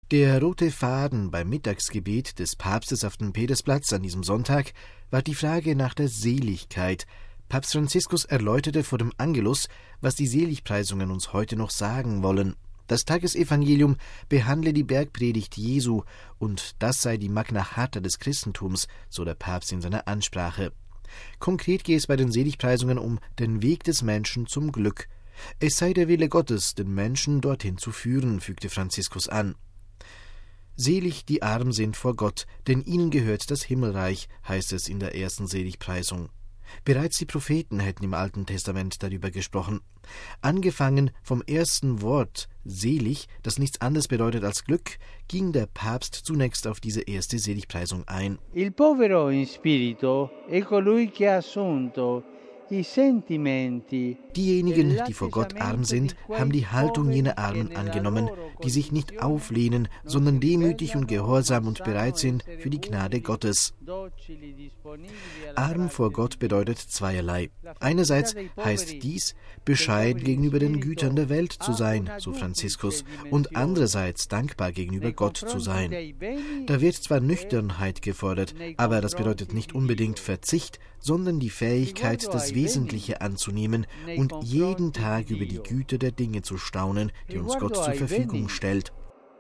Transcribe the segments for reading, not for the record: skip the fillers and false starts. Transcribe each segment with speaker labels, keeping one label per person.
Speaker 1: Der rote Faden beim Mittagsgebet des Papstes auf dem Petersplatz an diesem Sonntag war die Frage nach der Seligkeit. Papst Franziskus erläuterte vor dem Angelus, was die Seligpreisungen uns heute noch sagen wollen. Das Tagesevangelium behandle die Bergpredigt Jesu und das sei die Magna Charta des Christentums, so der Papst in seiner Ansprache. Konkret gehe es bei den Seligpreisungen um den Weg des Menschen zum Glück. Es sei der Wille Gottes, den Menschen dorthin zu führen, fügte Franziskus an. Selig die arm sind vor Gott, denn ihnen gehört das Himmelreich, heißt es in der ersten Seligpreisung. Bereits die Propheten hätten im Alten Testament darüber gesprochen. Angefangen vom ersten Wort selig, das nichts anderes bedeutet als Glück, ging der Papst zunächst auf diese erste Seligpreisung ein.
Speaker 2: Il povero in spirito è colui che ha assunto i sentimenti.
Speaker 1: Diejenigen, die vor Gott arm sind, haben die Haltung jener Armen angenommen, die sich nicht auflehnen, sondern demütig und gehorsam und bereit sind für die Gnade Gottes. Arm vor Gott bedeutet zweierlei. Einerseits heißt dies, bescheiden gegenüber den Gütern der Welt zu sein, so Franziskus, und andererseits dankbar gegenüber Gott zu sein. Da wird zwar Nüchternheit gefordert, aber das bedeutet nicht unbedingt Verzicht, sondern die Fähigkeit, das Wesentliche anzunehmen und jeden Tag über die Güte der Dinge zu staunen, die uns Gott zur Verfügung stellt.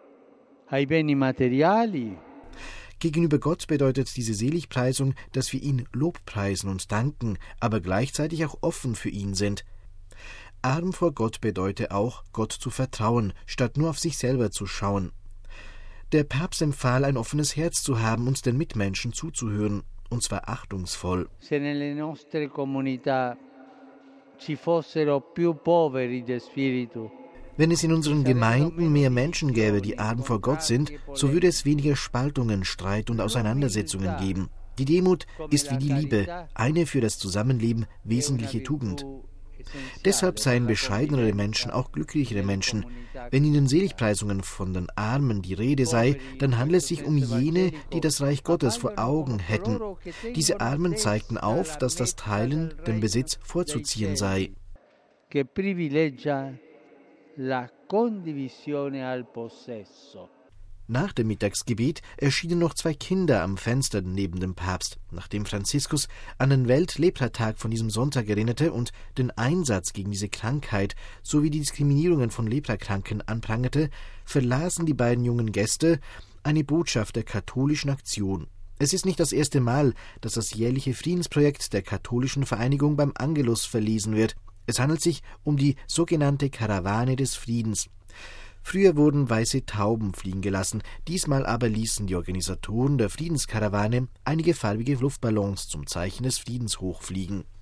Speaker 1: Gegenüber Gott bedeutet diese Seligpreisung, dass wir ihn lobpreisen und danken, aber gleichzeitig auch offen für ihn sind. Arm vor Gott bedeutet auch, Gott zu vertrauen, statt nur auf sich selber zu schauen. Der Papst empfahl, ein offenes Herz zu haben und den Mitmenschen zuzuhören, und zwar achtungsvoll.
Speaker 2: Se nelle nostre comunità ci fossero più poveri di spirito.
Speaker 1: Wenn es in unseren Gemeinden mehr Menschen gäbe, die arm vor Gott sind, so würde es weniger Spaltungen, Streit und Auseinandersetzungen geben. Die Demut ist wie die Liebe, eine für das Zusammenleben wesentliche Tugend. Deshalb seien bescheidenere Menschen auch glücklichere Menschen. Wenn in den Seligpreisungen von den Armen die Rede sei, dann handelt es sich um jene, die das Reich Gottes vor Augen hätten. Diese Armen zeigten auf, dass das Teilen, den Besitz vorzuziehen sei. Nach dem Mittagsgebet erschienen noch 2 Kinder am Fenster neben dem Papst. Nachdem Franziskus an den Weltlepratag von diesem Sonntag erinnerte und den Einsatz gegen diese Krankheit sowie die Diskriminierungen von Leprakranken anprangerte, verlasen die beiden jungen Gäste eine Botschaft der katholischen Aktion. Es ist nicht das erste Mal, dass das jährliche Friedensprojekt der katholischen Vereinigung beim Angelus verlesen wird. Es handelt sich um die sogenannte Karawane des Friedens. Früher wurden weiße Tauben fliegen gelassen, diesmal aber ließen die Organisatoren der Friedenskarawane einige farbige Luftballons zum Zeichen des Friedens hochfliegen.